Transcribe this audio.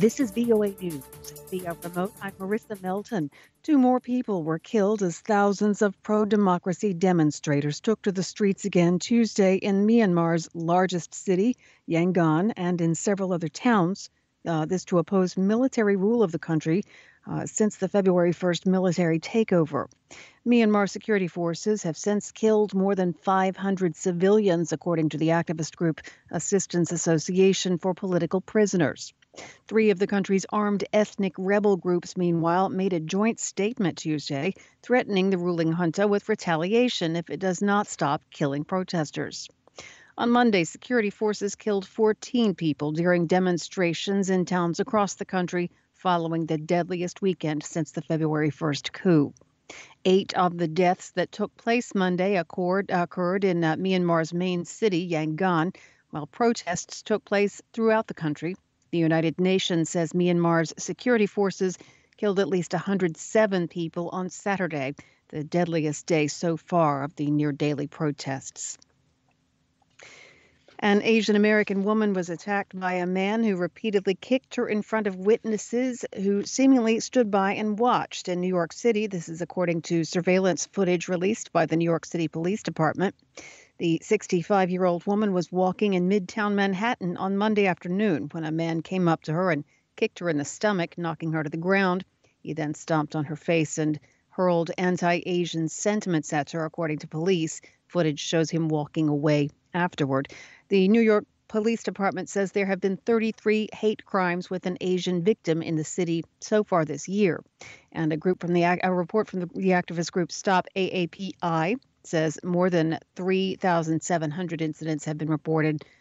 This is VOA News. Via remote, I'm Marissa Melton. Two more people were killed as thousands of pro democracy demonstrators took to the streets again Tuesday in Myanmar's largest city, Yangon, and in several other towns. This to oppose military rule of the country since the February 1st military takeover. Myanmar security forces have since killed more than 500 civilians, according to the activist group Assistance Association for Political Prisoners. Three of the country's armed ethnic rebel groups, meanwhile, made a joint statement Tuesday threatening the ruling junta with retaliation if it does not stop killing protesters. On Monday, security forces killed 14 people during demonstrations in towns across the country following the deadliest weekend since the February 1st coup. 8 of the deaths that took place Monday occurred in Myanmar's main city, Yangon, while protests took place throughout the country. The United Nations says Myanmar's security forces killed at least 107 people on Saturday, the deadliest day so far of the near daily protests. An Asian American woman was attacked by a man who repeatedly kicked her in front of witnesses who seemingly stood by and watched in New York City. This is according to surveillance footage released by the New York City Police Department. The 65-year-old woman was walking in Midtown Manhattan on Monday afternoon when a man came up to her and kicked her in the stomach, knocking her to the ground. He then stomped on her face and hurled anti-Asian sentiments at her, according to police. Footage shows him walking away afterward. The New York Police Department says there have been 33 hate crimes with an Asian victim in the city so far this year. And a report from the activist group Stop AAPI says more than 3,700 incidents have been reported